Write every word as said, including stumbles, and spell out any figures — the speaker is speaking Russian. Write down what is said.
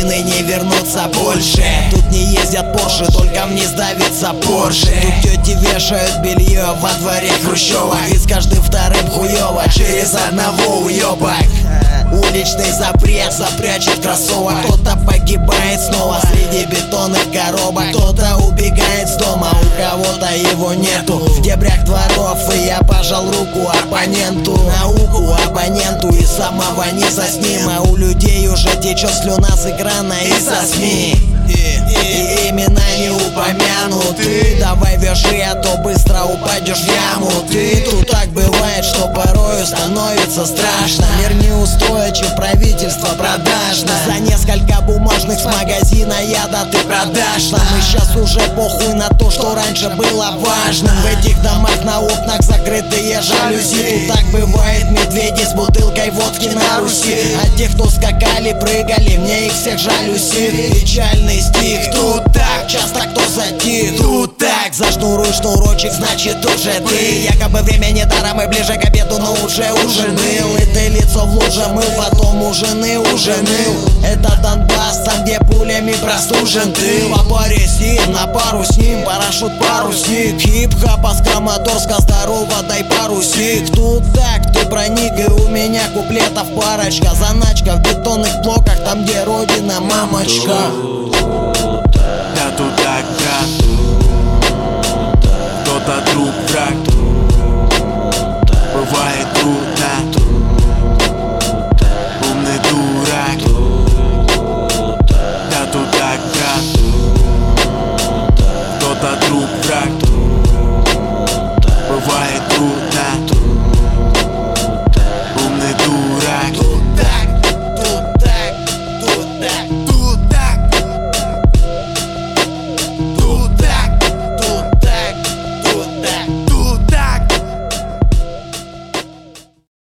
войны не вернуться больше. Тут не ездят Порше, только вниз давится Порше. Тут тети вешают белье во дворе хрущева, и с каждым вторым хуёво через одного уёбок. Уличный запрет запрячет кроссовок. Кто-то погибает снова среди бетонных коробок. Кто-то убегает с дома, у кого-то его нету. В дебрях дворов, и я пожал руку оппоненту. Науку абоненту и самого низа с ним. А у людей уже течет слюна с экрана и со СМИ. И, и имена не упомянуты. Давай вяжи, а то быстро упадешь в яму. Ты тут так бывает, что порою становится страшно. Мир неустойчив, правительство продажно. За несколько бумажных с магазина яда ты продашь нам. И сейчас уже похуй на то, что раньше было важно. В этих домах на окнах закрытые жалюзи. Тут так бывает, медведи с бутылкой водки на Руси. А тех, кто скакали, прыгали, мне их всех жалюзи. Печальный стих, тут так, часто кто затих. Тут так, зашнуруй шнурочек, значит уже ты. Якобы время не даром и ближе к обеду, но уже ужин был. И ты лицо в луже мыл, потом у жены уже ныл. Это Донбасс, там где пулями простужен ты. В паре сил, на пару с ним, парашют парусник. Хип-хапа с Краматорска, здорово, дай парусик. Тут так, ты проник, и у меня куплетов парочка. Заначка в бетонных блоках, там где родина, мамочка. Да тут так, брат. Кто-то друг, враг. Бывает круто.